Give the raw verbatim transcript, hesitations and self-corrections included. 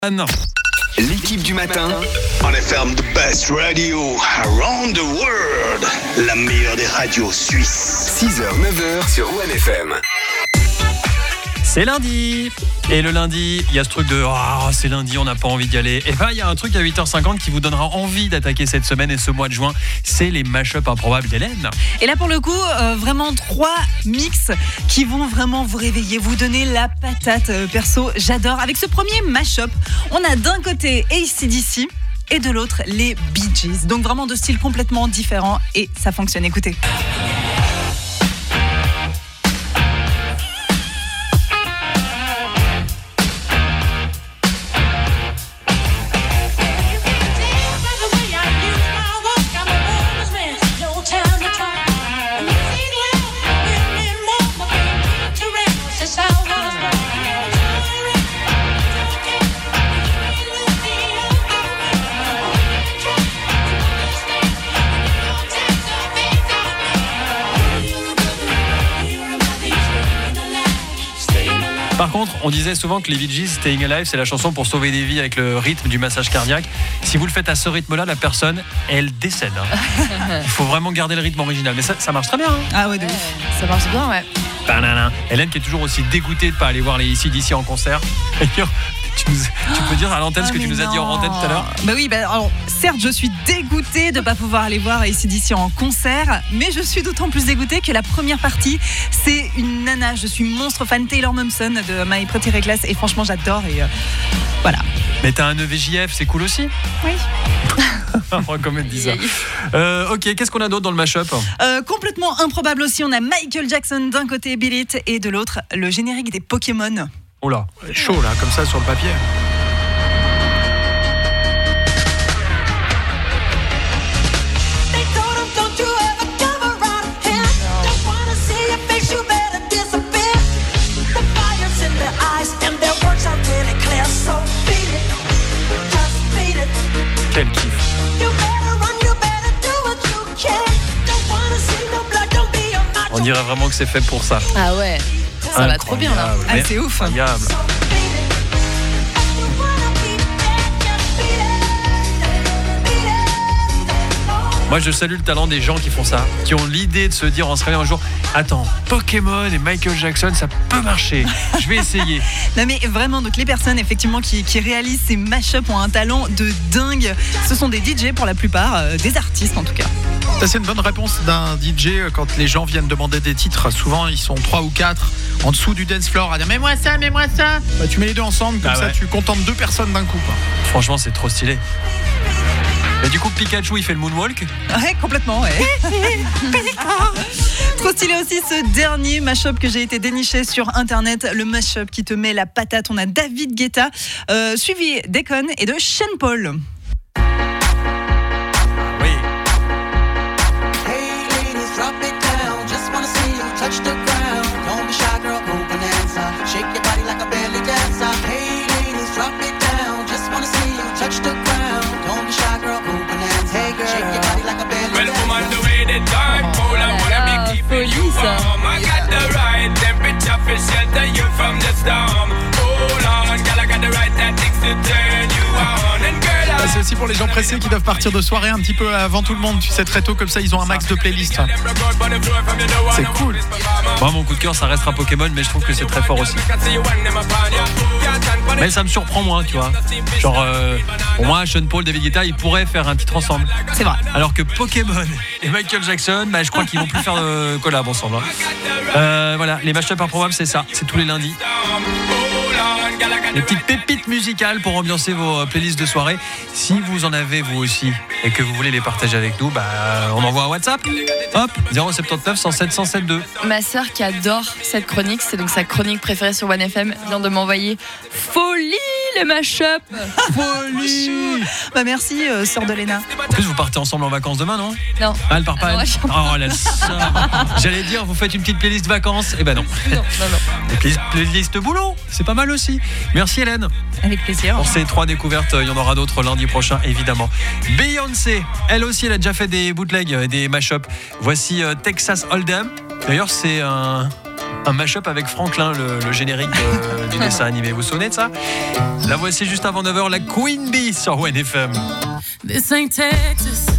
Non. L'équipe du matin. On F M, the best radio around the world. La meilleure des radios suisses. six heures neuf heures sur O N F M. C'est lundi. Et le lundi, il y a ce truc de oh, c'est lundi, on n'a pas envie d'y aller. Et ben il y a un truc à huit heures cinquante qui vous donnera envie d'attaquer cette semaine et ce mois de juin. C'est les mash-up improbables d'Hélène. Et là pour le coup, euh, vraiment trois mix qui vont vraiment vous réveiller, vous donner la patate. Euh, perso, j'adore. Avec ce premier mash-up, on a d'un côté A C D C et de l'autre les Bee Gees. Donc vraiment deux styles complètement différents et ça fonctionne. Écoutez. Par contre, on disait souvent que les Bee Gees, Staying Alive, c'est la chanson pour sauver des vies avec le rythme du massage cardiaque. Si vous le faites à ce rythme-là, la personne, elle décède. Hein. Il faut vraiment garder le rythme original. Mais ça, ça marche très bien. Hein. Ah ouais, de ouais, ouf. Ça marche bien, ouais. Banana. Hélène qui est toujours aussi dégoûtée de ne pas aller voir les A C D C en concert. Tu, nous, tu peux dire à l'antenne ah ce que tu nous non. as dit en antenne tout à l'heure ? Bah oui, bah alors, certes, je suis dégoûtée de ne pas pouvoir aller voir A C D C en concert, mais je suis d'autant plus dégoûtée que la première partie, c'est une nana. Je suis monstre fan Taylor Momsen de My Pretty Reckless et franchement, j'adore. Et euh, voilà. Mais t'as un E V J F, c'est cool aussi ? Oui. Comme elle dit ça. Euh, ok, qu'est-ce qu'on a d'autre dans le mashup ? euh, Complètement improbable aussi, on a Michael Jackson d'un côté, Beat It, et de l'autre, le générique des Pokémon. Oh là, chaud là, comme ça sur le papier. Quel kiff. On dirait vraiment que c'est fait pour ça. Ah ouais, ça va trop bien là. Ah, c'est ouf. Incroyable. Moi, je salue le talent des gens qui font ça, qui ont l'idée de se dire en se réveillant un jour, attends, Pokémon et Michael Jackson, ça peut marcher. Je vais essayer. Non mais vraiment, donc les personnes effectivement qui, qui réalisent ces mash-ups ont un talent de dingue. Ce sont des D J pour la plupart, euh, des artistes en tout cas. Ça, c'est une bonne réponse d'un D J quand les gens viennent demander des titres. Souvent, ils sont trois ou quatre en dessous du dance floor à dire mets-moi ça, mets-moi ça. Bah, tu mets les deux ensemble, comme ah ça, ouais. Tu contentes deux personnes d'un coup. Quoi. Franchement, c'est trop stylé. Et du coup, Pikachu, il fait le moonwalk ? Ouais, complètement, ouais. Trop stylé aussi ce dernier mashup que j'ai été déniché sur internet, le mashup qui te met la patate. On a David Guetta, euh, suivi d'Akon et de Sean Paul. Oui. Hey ladies, drop it down. Just wanna see you touch the ground. Don't be shy, girl, go bonanza. Shake your body like a belly dancer. Hey ladies, drop it down. Just wanna see you touch the ground. Don't be shy, girl, go bonanza. Hey girl, shake your body like a belly dancer. Well, woman, the way they dark, cool, I wanna be keeping you warm. I got the right temperature for shelter you from the storm. Hold on, girl, I got the right tactics to turn you on. And girl, Ah, c'est aussi pour les gens pressés qui doivent partir de soirée un petit peu avant tout le monde. Tu sais, très tôt, comme ça, ils ont un max de playlists. C'est cool. Moi, mon coup de cœur, ça restera Pokémon, mais je trouve que c'est très fort aussi. Mais ça me surprend moins, tu vois. Genre, euh, pour moi, Sean Paul, David Guetta, ils pourraient faire un titre ensemble. C'est vrai. Alors que Pokémon et Michael Jackson, bah, je crois qu'ils vont plus faire de collab ensemble. Hein. Euh, voilà, les mashups improbables, c'est ça. C'est tous les lundis. Les petites pépites musicales pour ambiancer vos playlists de soirée. Si vous en avez vous aussi et que vous voulez les partager avec nous, bah, on envoie un WhatsApp. Hop, zéro sept neuf cent sept cent sept deux. Ma sœur qui adore cette chronique, c'est donc sa chronique préférée sur One F M, vient de m'envoyer folie le mash-up. Folie. Bah merci, euh, sœur de Léna. En plus, vous partez ensemble en vacances demain, non ? Non. Ah, elle part pas. Ah, elle. non, Oh là là. J'allais dire, vous faites une petite playlist vacances. Eh ben non. Non, non, non. Des playlist, playlist boulot, c'est pas mal aussi. Merci Hélène. Avec plaisir. Pour ces trois découvertes, il y en aura d'autres lundi prochain, évidemment. Beyoncé, elle aussi, elle a déjà fait des bootlegs et des mash-ups. Voici euh, Texas Hold'em. D'ailleurs, c'est un un mash-up avec Franklin, le, le générique de, du dessin animé. Vous vous souvenez de ça? La voici juste avant neuf heures, la Queen Bee sur O N F M. This ain't Texas.